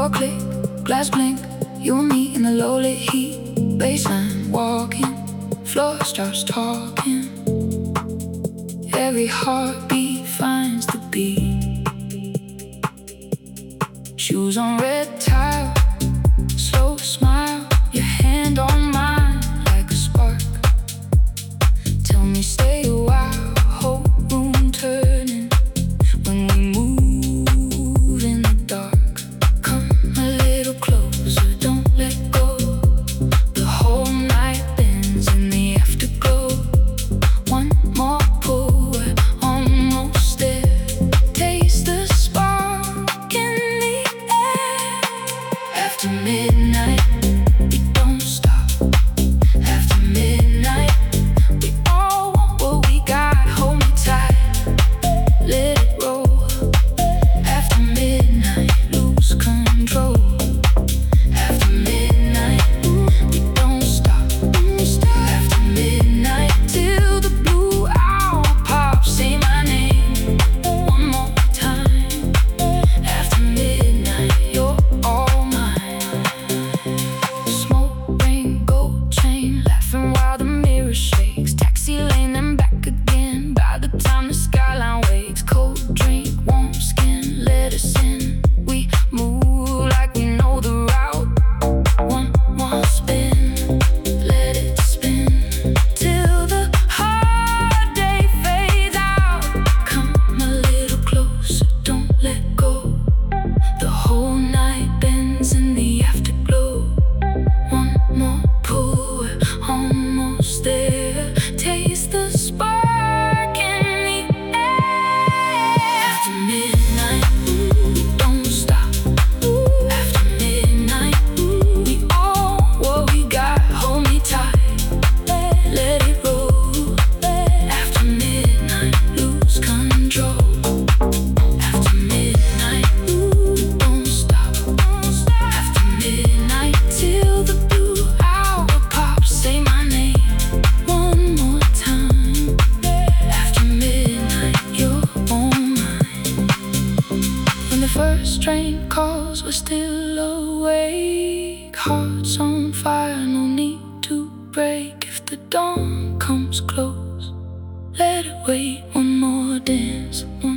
Door click, glass blink, you and me in the low lit heat. Baseline walking, floor starts talking. Every heartbeat finds the beat. Shoes on red tile, slow smile, your hand on mine like a spark. Tell me stay a while, whole room turning when we move in the dark. Come a little closer, don't let go. The whole night bends in the afterglow. One more pull, we're almost there. Taste the spark in the air. After midnight, we don't stop. After midnight, we all want what we got. Hold me tight, let it roll. After midnight, lose control. After midnight, we don't stop. After midnight, till the blue hour pops. Say my name one more time. After midnight, you're all mine. Smoke, rain, gold chain, laughing while the mirror shakes. Taxi lane and back again. By the time the skyline wakes, cold drink, warm skin, let us in. We move like we know the route. One more spin, let it spin till the hard day fades out. Come a little closer, don't let go. The whole night bends in the afterglow. One more pull, we're almost there. Taste the spark in the air. After midnight, we don't stop. After midnight, we all what we got. Hold me tight, let it roll. After midnight, lose control. After midnight, we don't stop. After midnight, till the blue hour pops. Say my name one more time. After midnight, you're all mine. When the first train calls, we're still awake. Hearts on fire, no need to break. If the dawn comes close, let it wait. One more dance,